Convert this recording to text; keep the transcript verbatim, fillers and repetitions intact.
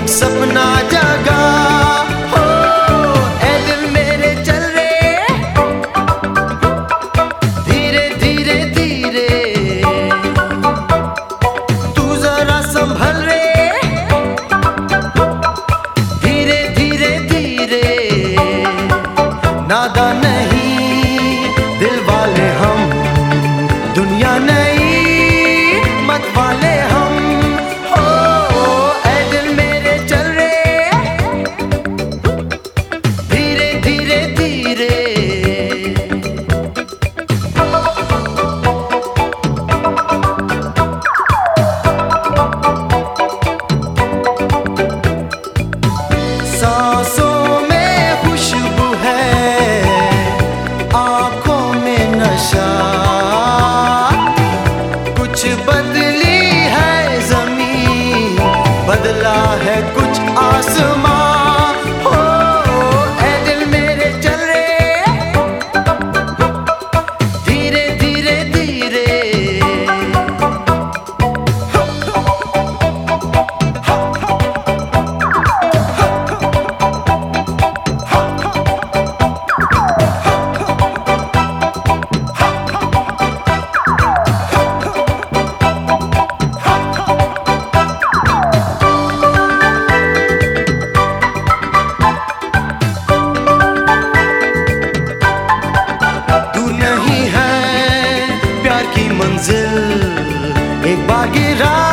एक सपना जगा हो। ए दिल मेरे चल रे धीरे धीरे धीरे, तू जरा संभल रे धीरे धीरे धीरे। नादान नहीं दिल वाले हम, दुनिया नहीं मत वाले हम हो। ए दिल मेरे चल रे धीरे धीरे धीरे। सांसों में खुशबू है, आंखों में नशा, कुछ बदली है जमीन, बदला है कुछ आसमां हो। ए दिल मेरे चल रे धीरे धीरे धीरे। मंजिल एक बार गिरा